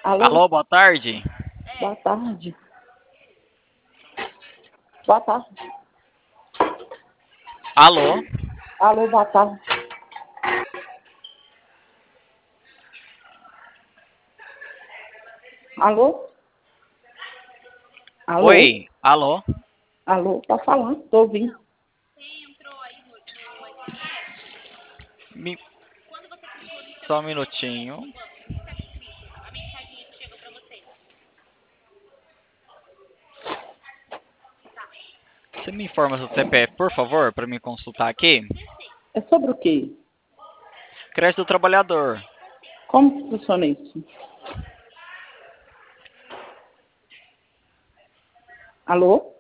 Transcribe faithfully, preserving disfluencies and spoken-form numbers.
Alô? Alô, boa tarde. Boa tarde. Boa tarde. Alô? Alô, boa tarde. Alô? Alô? Oi, alô? Alô, tá falando, tô ouvindo. Me... Só um minutinho. Você me informa seu C P F, por favor, para me consultar aqui? É sobre o quê? Crédito do trabalhador. Como que funciona isso? Alô?